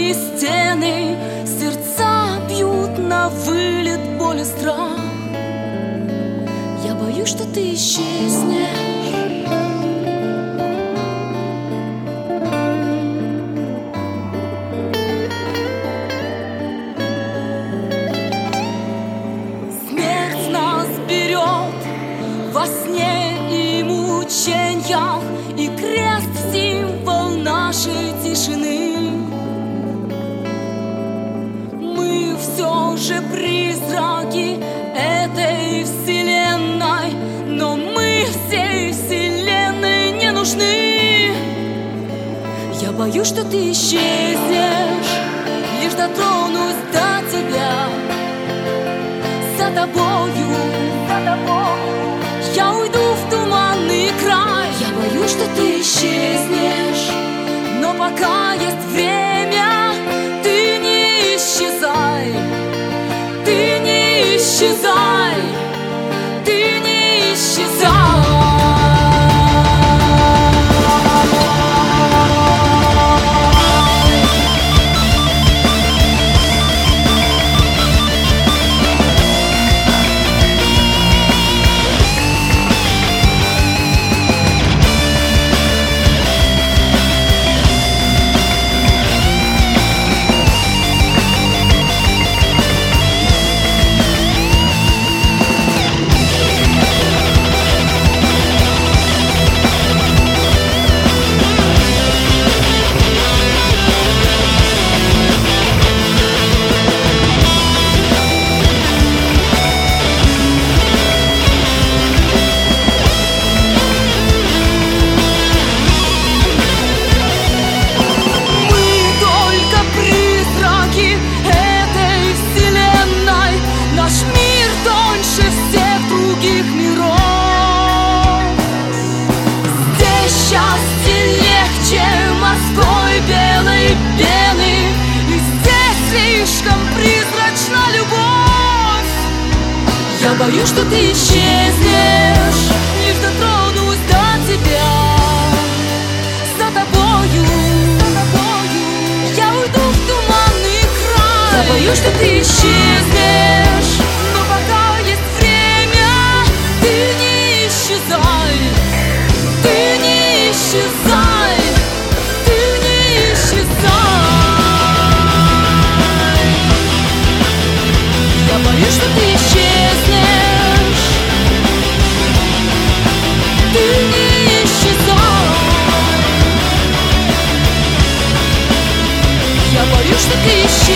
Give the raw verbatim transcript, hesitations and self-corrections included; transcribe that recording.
каменные стены, сердца бьют на вылет боль и страх. Я боюсь, что ты исчезнешь. Смерть нас берет во сне и мучениях, и крест — символ нашей тишины. Мы все же призраки этой вселенной, но мы всей вселенной не нужны. Я боюсь, что ты исчезнешь, лишь дотронусь до тебя. За тобою, за тобою я уйду в туманный край. Я боюсь, что ты исчезнешь, но пока есть время, ты не исчезай, ты не исчезай, ты не исчезай. Я боюсь, что ты исчезнешь, лишь дотронусь до тебя. За тобою, за тобою я уйду в туманный край. Я боюсь, что ты исчезнешь, но пока есть время, ты не исчезай, ты не исчезай, ты не исчезай. Я боюсь, что ты исчезнешь, ты не исчезай. Я боюсь, что ты исчезнешь.